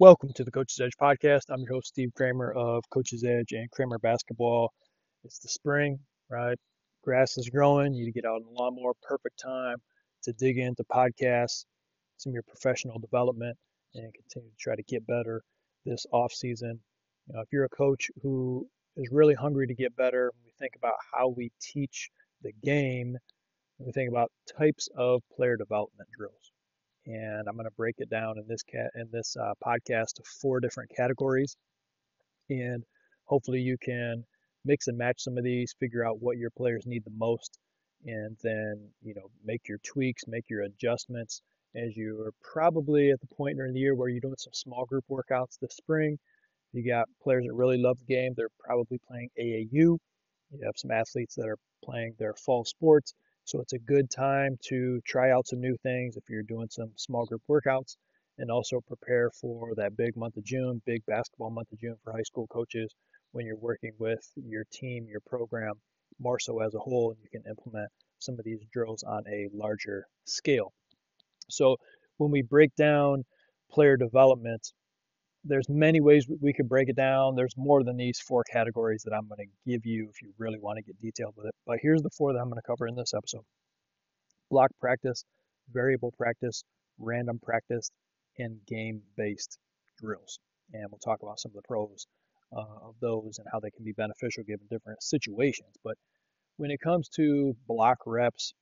Welcome to the Coach's Edge podcast. I'm your host, Steve Kramer of Coach's Edge and Kramer Basketball. It's the spring, right? Grass is growing. You get out on the lawnmower. Perfect time to dig into podcasts, some of your professional development, and continue to try to get better this off season. If you're a coach who is really hungry to get better, we think about how we teach the game. We think about types of player development drills, and I'm going to break it down in this podcast to four different categories, and hopefully you can mix and match some of these, figure out what your players need the most, and then make your tweaks, make your adjustments as you're probably at the point during the year where you're doing some small group workouts this spring. You got players that really love the game. They're probably playing AAU. You have some athletes that are playing their fall sports. So it's a good time to try out some new things if you're doing some small group workouts, and also prepare for that big month of June, big basketball month of June for high school coaches when you're working with your team, your program, more so as a whole, and you can implement some of these drills on a larger scale. So when we break down player development, there's many ways we could break it down. There's more than these four categories that I'm going to give you if you really want to get detailed with it. But here's the four that I'm going to cover in this episode: block practice, variable practice, random practice, and game-based drills. And we'll talk about some of the pros of those and how they can be beneficial given different situations. But when it comes to block reps,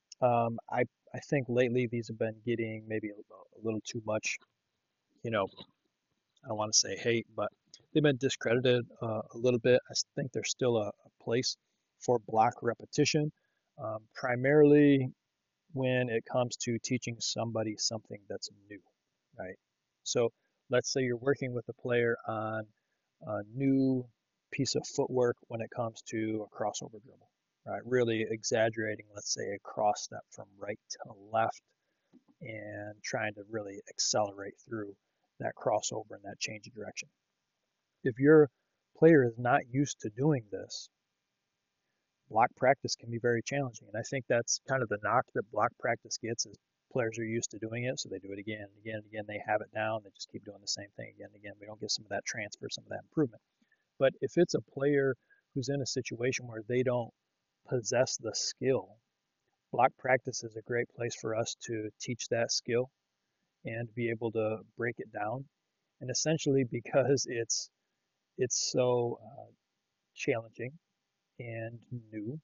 I think lately these have been getting maybe a little too much, you know, I don't want to say hate, but they've been discredited a little bit. I think there's still a place for block repetition, primarily when it comes to teaching somebody something that's new, right? So let's say you're working with a player on a new piece of footwork when it comes to a crossover dribble, right? Really exaggerating, let's say, a cross step from right to left and trying to really accelerate through that crossover and that change of direction. If your player is not used to doing this, block practice can be very challenging. And I think that's kind of the knock that block practice gets, is players are used to doing it, so they do it again and again and again. They have it down. They just keep doing the same thing again and again. We don't get some of that transfer, some of that improvement. But if it's a player who's in a situation where they don't possess the skill, block practice is a great place for us to teach that skill and be able to break it down. And essentially, because it's so challenging and new,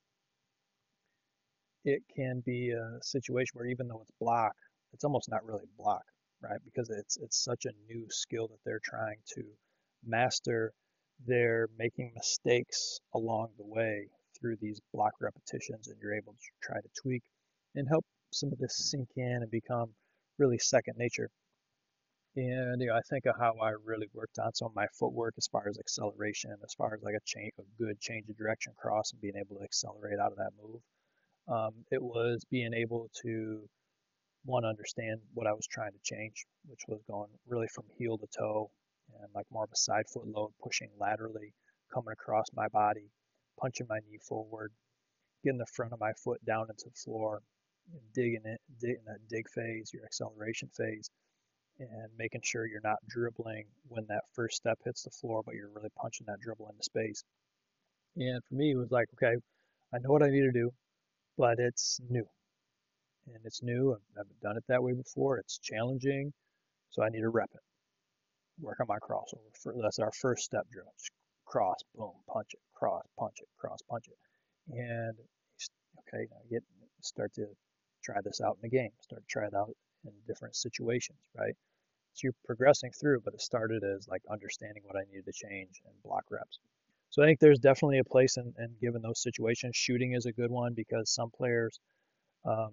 it can be a situation where even though it's block, it's almost not really block, right? Because it's such a new skill that they're trying to master. They're making mistakes along the way through these block repetitions, and you're able to try to tweak and help some of this sink in and become really second nature. And I think of how I really worked on some of my footwork as far as acceleration, as far as like a good change of direction cross and being able to accelerate out of that move. It was being able to, one, understand what I was trying to change, which was going really from heel to toe and like more of a side foot load, pushing laterally, coming across my body, punching my knee forward, getting the front of my foot down into the floor, digging it, in that dig phase, your acceleration phase, and making sure you're not dribbling when that first step hits the floor, but you're really punching that dribble into space. And for me, it was like, okay, I know what I need to do, but it's new. And it's new. I've never done it that way before. It's challenging. So I need to rep it, work on my crossover. That's our first step drill. Just cross, boom, punch it, cross, punch it, cross, punch it. And okay, now start to try this out in the game. Start to try it out in different situations, right? So you're progressing through, but it started as like understanding what I needed to change and block reps. So I think there's definitely a place in given those situations. Shooting is a good one because some players um,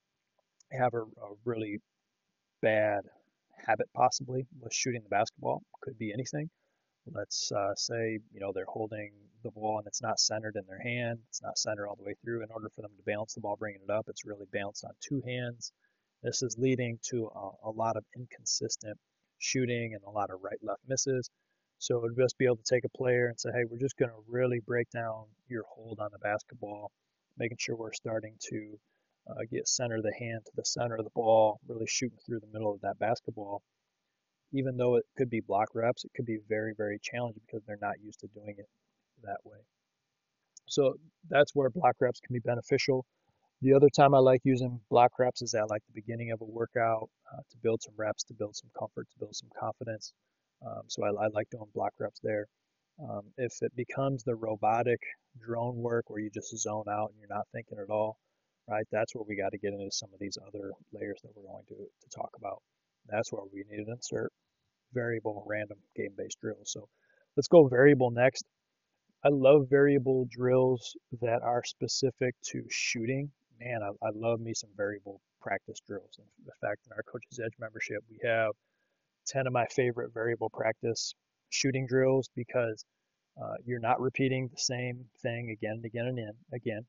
have a really bad habit possibly with shooting the basketball. Could be anything. Let's say they're holding the ball and it's not centered in their hand. It's not centered all the way through. In order for them to balance the ball, bringing it up, it's really balanced on two hands. This is leading to a lot of inconsistent shooting and a lot of right-left misses. So it would just be able to take a player and say, hey, we're just going to really break down your hold on the basketball, making sure we're starting to get center of the hand to the center of the ball, really shooting through the middle of that basketball. even though it could be block reps, it could be very, very challenging because they're not used to doing it that way. So that's where block reps can be beneficial. The other time I like using block reps is at like the beginning of a workout to build some reps, to build some comfort, to build some confidence. So I like doing block reps there. If it becomes the robotic drone work where you just zone out and you're not thinking at all, right? That's where we got to get into some of these other layers that we're going to talk about. That's where we need to insert variable, random, game-based drills. So let's go variable next. I love variable drills that are specific to shooting. Man, I love me some variable practice drills. In fact, in our Coach's Edge membership, we have 10 of my favorite variable practice shooting drills because you're not repeating the same thing again and again and again.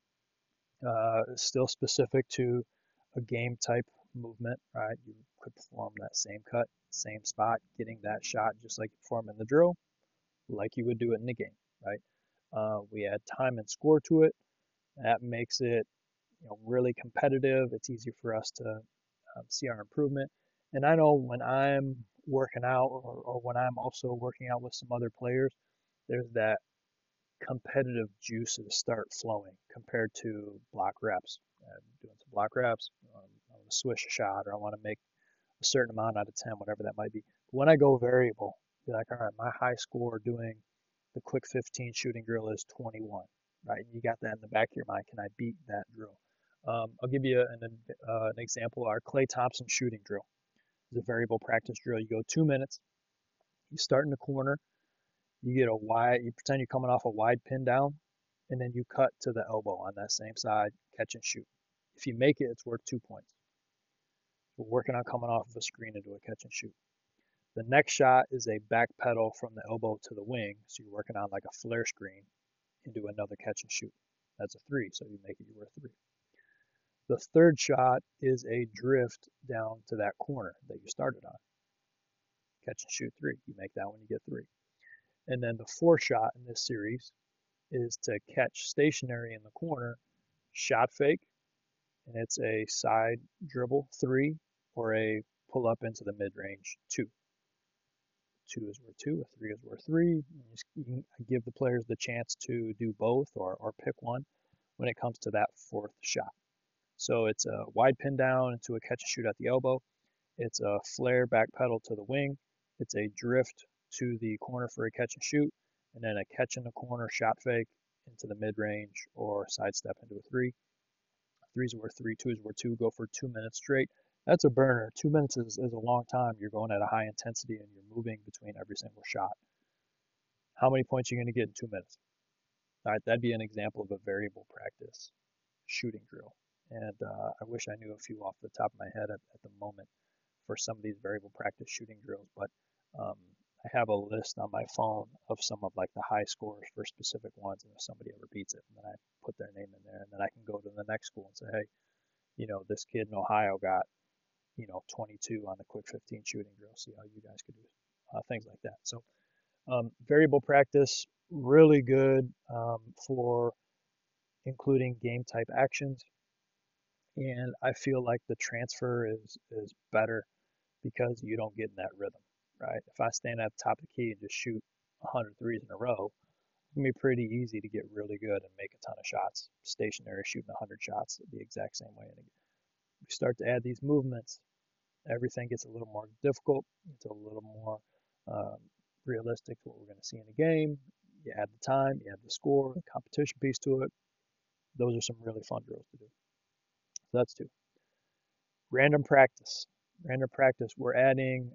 Still specific to a game type movement, right? You could perform that same cut, same spot, getting that shot just like you perform in the drill, like you would do it in the game, right? We add time and score to it. That makes it really competitive. It's easy for us to see our improvement. And I know when I'm working out or when I'm also working out with some other players, there's that competitive juices start flowing compared to block reps. Doing some block reps, I want to swish a shot or I want to make a certain amount out of 10, whatever that might be. But when I go variable, be like, all right, my high score doing the quick 15 shooting drill is 21, right? You got that in the back of your mind. Can I beat that drill? I'll give you an example. Our Klay Thompson shooting drill is a variable practice drill. You go 2 minutes. You start in the corner. You get a wide. You pretend you're coming off a wide pin down, and then you cut to the elbow on that same side, catch and shoot. If you make it, it's worth 2 points. We're working on coming off of a screen into a catch and shoot. The next shot is a back pedal from the elbow to the wing. So you're working on like a flare screen into another catch and shoot. That's a 3, so you make it, you're worth 3. The third shot is a drift down to that corner that you started on. Catch and shoot 3. You make that one, you get 3. And then the fourth shot in this series is to catch stationary in the corner, shot fake, and it's a side dribble 3 or a pull up into the mid range 2. 2 is worth 2, a 3 is worth 3. You can give the players the chance to do both or pick one when it comes to that fourth shot. So it's a wide pin down into a catch and shoot at the elbow. It's a flare back pedal to the wing. It's a drift to the corner for a catch and shoot, and then a catch in the corner shot fake into the mid range or sidestep into a 3. 3 is worth 3, 2 is worth 2. Go for 2 minutes straight. That's a burner. 2 minutes is a long time. You're going at a high intensity and you're moving between every single shot. How many points are you going to get in 2 minutes? All right, that'd be an example of a variable practice shooting drill. And I wish I knew a few off the top of my head at the moment for some of these variable practice shooting drills, but um, I have a list on my phone of some of like the high scores for specific ones, and if somebody ever beats it, then I put their name in there, and then I can go to the next school and say, hey, this kid in Ohio got 22 on the quick 15 shooting drill. See how you guys could do things like that. So variable practice, really good for including game type actions. And I feel like the transfer is better because you don't get in that rhythm, right? If I stand at the top of the key and just shoot 100 threes in a row, it's gonna be pretty easy to get really good and make a ton of shots. Stationary shooting 100 shots the exact same way. And we start to add these movements, everything gets a little more difficult. It's a little more um, realistic to what we're going to see in the game. You add the time, you add the score, the competition piece to it. Those are some really fun drills to do. So that's 2. Random practice. Random practice. We're adding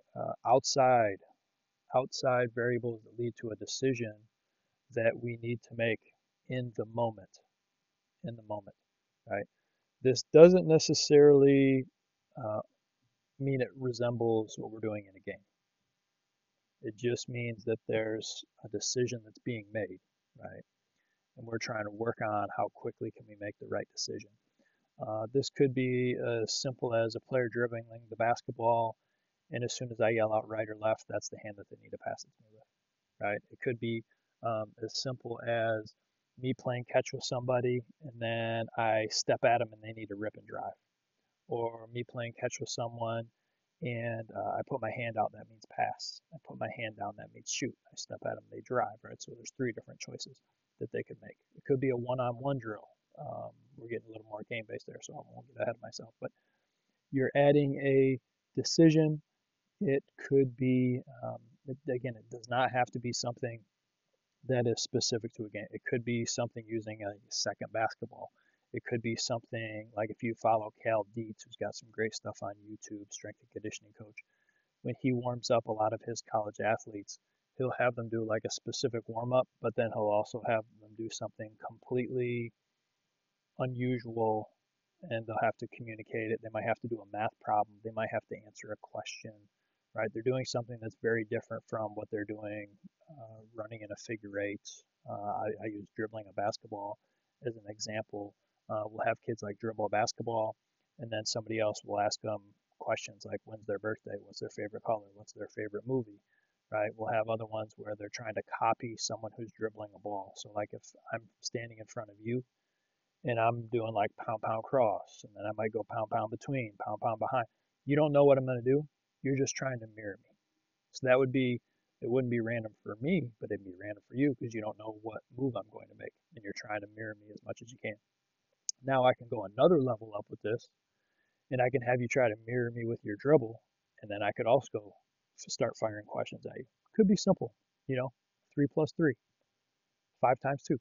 outside variables that lead to a decision that we need to make in the moment. In the moment, right? This doesn't necessarily mean it resembles what we're doing in a game. It just means that there's a decision that's being made, right? And we're trying to work on how quickly can we make the right decision. This could be as simple as a player dribbling the basketball, and as soon as I yell out right or left, that's the hand that they need to pass it to me with, right? It could be as simple as me playing catch with somebody, and then I step at them and they need to rip and drive, or me playing catch with someone and I put my hand out, that means pass. I put my hand down, that means shoot. I step at them, they drive, right? So there's three different choices that they could make. It could be a one-on-one drill. We're getting a little more game-based there, so I won't get ahead of myself. But you're adding a decision. It could be, again, it does not have to be something that is specific to a game. It could be something using a second basketball. It could be something like if you follow Cal Dietz, who's got some great stuff on YouTube, strength and conditioning coach. When he warms up a lot of his college athletes, he'll have them do like a specific warm up, but then he'll also have them do something completely unusual and they'll have to communicate it. They might have to do a math problem. They might have to answer a question, right? They're doing something that's very different from what they're doing running in a figure eight. I use dribbling a basketball as an example. We'll have kids like dribble a basketball, and then somebody else will ask them questions like, when's their birthday? What's their favorite color? What's their favorite movie? Right? We'll have other ones where they're trying to copy someone who's dribbling a ball. So like if I'm standing in front of you and I'm doing like pound pound cross, and then I might go pound pound between, pound pound behind. You don't know what I'm going to do. You're just trying to mirror me. So that would be, it wouldn't be random for me, but it'd be random for you because you don't know what move I'm going to make, and you're trying to mirror me as much as you can. Now I can go another level up with this, and I can have you try to mirror me with your dribble, and then I could also start firing questions at you. Could be simple, you know, 3 + 3, 5 × 2.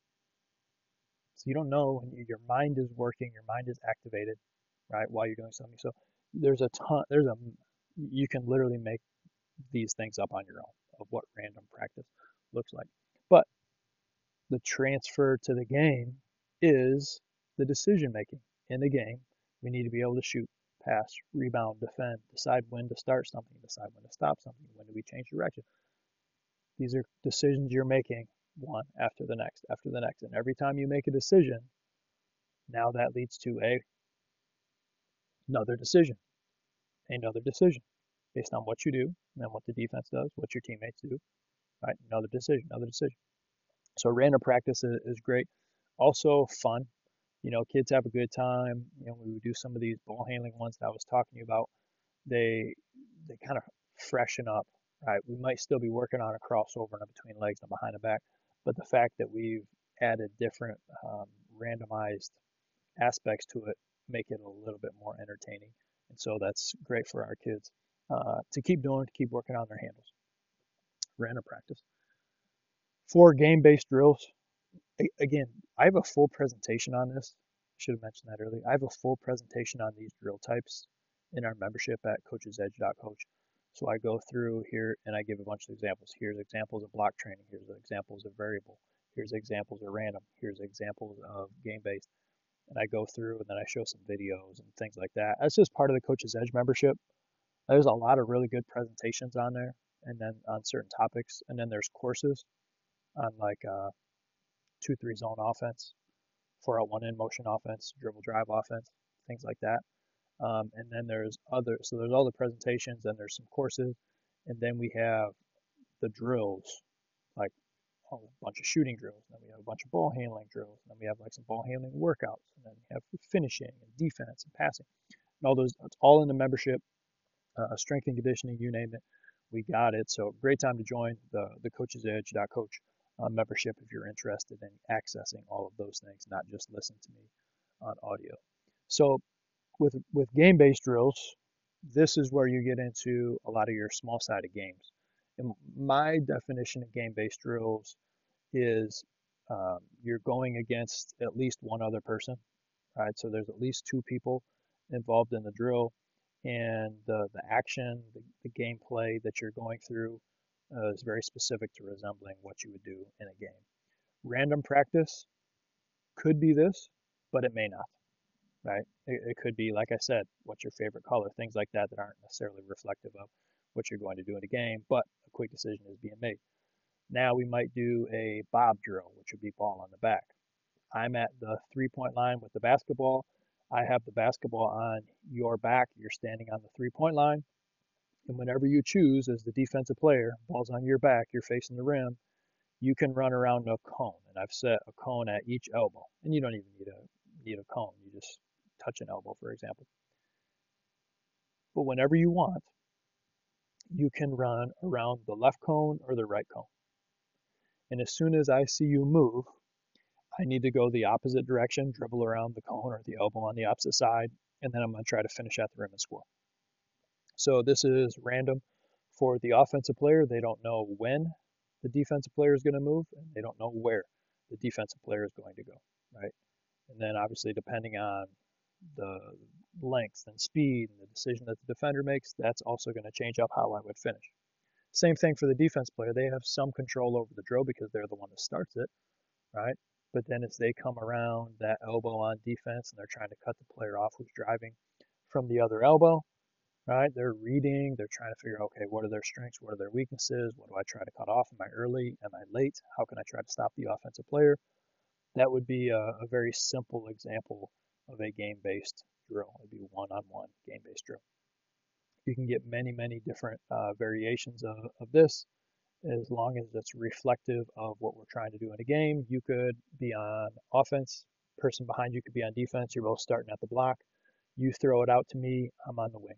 So you don't know, and your mind is working, your mind is activated, right, while you're doing something. So there's a ton, you can literally make these things up on your own of what random practice looks like. But the transfer to the game is the decision making in the game. We need to be able to shoot, pass, rebound, defend, decide when to start something, decide when to stop something, when do we change direction. These are decisions you're making one after the next, after the next. And every time you make a decision, now that leads to another decision, another decision based on what you do, and then what the defense does, what your teammates do, right? Another decision, another decision. So random practice is great. Also fun. You know, kids have a good time. You know, we would do some of these ball handling ones that I was talking to you about. They kind of freshen up, right? We might still be working on a crossover and between legs and behind the back, but the fact that we've added different randomized aspects to it make it a little bit more entertaining. And so that's great for our kids to keep doing, to keep working on their handles. Random practice. For game-based drills, again, I have a full presentation on this. I should have mentioned that earlier. I have a full presentation on these drill types in our membership at coachesedge.coach. So I go through here and I give a bunch of examples. Here's examples of block training. Here's examples of variable. Here's examples of random. Here's examples of game-based. And I go through and then I show some videos and things like that. That's just part of the Coach's Edge membership. There's a lot of really good presentations on there and then on certain topics. And then there's courses on like 2-3 zone offense, 4-out 1-in motion offense, dribble drive offense, things like that. And then there's all the presentations, and there's some courses, and then we have the drills, like a bunch of shooting drills, and then we have a bunch of ball handling drills, and then we have like some ball handling workouts, and then we have finishing and defense and passing, and all those. It's all in the membership, strength and conditioning, you name it, we got it. So great time to join the Coach's Edge.coach membership if you're interested in accessing all of those things, not just listen to me on audio. So with game-based drills, this is where you get into a lot of your small-sided games. And my definition of game-based drills is you're going against at least one other person, right? So there's at least two people involved in the drill, and the action, the gameplay that you're going through is very specific to resembling what you would do in a game. Random practice could be this, but it may not, right? It could be, like I said, what's your favorite color, things like that that aren't necessarily reflective of what you're going to do in a game, but a quick decision is being made. Now we might do a bob drill, which would be ball on the back. I'm at the 3-point line with the basketball. I have the basketball on your back. You're standing on the 3-point line. And whenever you choose as the defensive player, ball's on your back, you're facing the rim, you can run around a cone. And I've set a cone at each elbow. And you don't even need a cone. You just touch an elbow, for example. But whenever you want, you can run around the left cone or the right cone. And as soon as I see you move, I need to go the opposite direction, dribble around the cone or the elbow on the opposite side, and then I'm going to try to finish at the rim and score. So this is random for the offensive player. They don't know when the defensive player is going to move, and they don't know where the defensive player is going to go, right? And then obviously depending on the length and speed and the decision that the defender makes, that's also going to change up how I would finish. Same thing for the defense player. They have some control over the drill because they're the one that starts it, right? But then as they come around that elbow on defense and they're trying to cut the player off who's driving from the other elbow, right? They're reading, they're trying to figure out, okay, what are their strengths? What are their weaknesses? What do I try to cut off? Am I early? Am I late? How can I try to stop the offensive player? That would be a very simple example of a game-based drill. It would be one-on-one game-based drill. You can get many, many different variations of this as long as it's reflective of what we're trying to do in a game. You could be on offense, person behind you could be on defense. You're both starting at the block. You throw it out to me, I'm on the wing.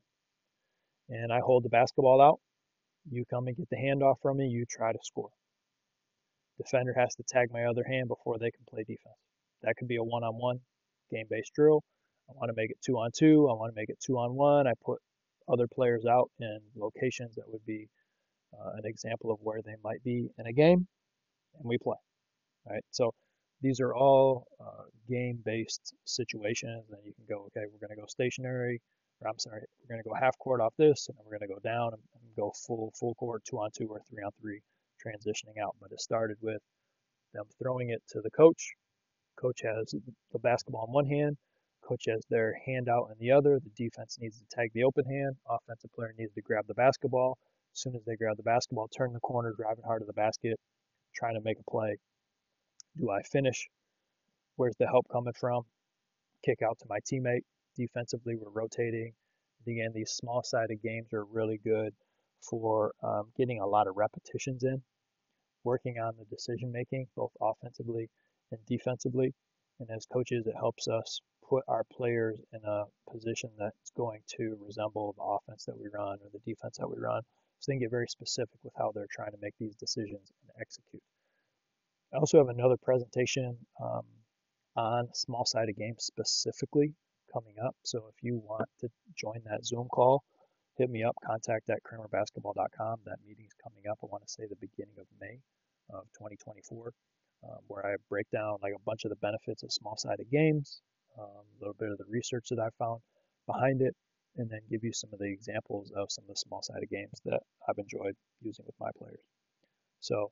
And I hold the basketball out. You come and get the handoff from me. You try to score. Defender has to tag my other hand before they can play defense. That could be a one-on-one game-based drill. I want to make it 2-on-2. I want to make it 2-on-1. I put other players out in locations that would be an example of where they might be in a game, and we play. Right. So these are all game-based situations. And you can go, okay, we're going to go stationary. Or I'm sorry, we're going to go half court off this, and then we're going to go down and go full court 2-on-2 or 3-on-3 transitioning out. But it started with them throwing it to the coach. Coach has the basketball in one hand. Coach has their hand out in the other. The defense needs to tag the open hand. Offensive player needs to grab the basketball. As soon as they grab the basketball, turn the corner, drive it hard to the basket, trying to make a play. Do I finish? Where's the help coming from? Kick out to my teammate. Defensively, we're rotating. Again, these small-sided games are really good for getting a lot of repetitions in, working on the decision making, both offensively and defensively. And as coaches, it helps us put our players in a position that's going to resemble the offense that we run or the defense that we run. So they can get very specific with how they're trying to make these decisions and execute. I also have another presentation on small-sided games specifically coming up. So if you want to join that Zoom call, hit me up, contact at kramerbasketball.com. That meeting's coming up, I want to say the beginning of May of 2024, where I break down like a bunch of the benefits of small-sided games, a little bit of the research that I found behind it, and then give you some of the examples of some of the small-sided games that I've enjoyed using with my players. So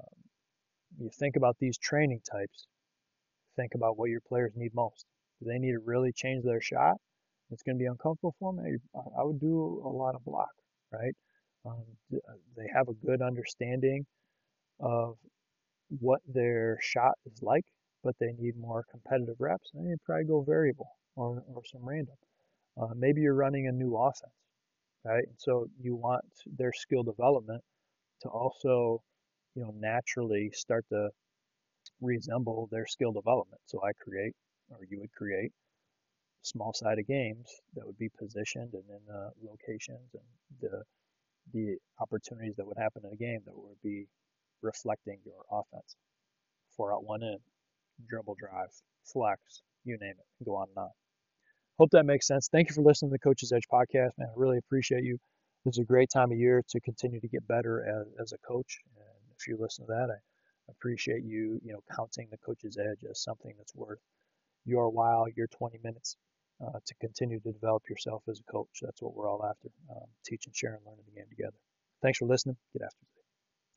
you think about these training types, think about what your players need most. Do they need to really change their shot? It's going to be uncomfortable for them. I would do a lot of block, right? They have a good understanding of what their shot is like, but they need more competitive reps. And they'd probably go variable or some random. Maybe you're running a new offense, right? And so you want their skill development to also, naturally start to resemble their skill development. So I create, or you would create, small-sided games that would be positioned and then the locations and the opportunities that would happen in a game that would be reflecting your offense. 4-out, 1-in, dribble drive, flex, you name it, and go on and on. Hope that makes sense. Thank you for listening to the Coach's Edge podcast, man. I really appreciate you. This is a great time of year to continue to get better as a coach. And if you listen to that, I appreciate you, counting the Coach's Edge as something that's worth your while, your 20 minutes to continue to develop yourself as a coach. That's what we're all after. Teach and share and learn in the game together. Thanks for listening. Get after it.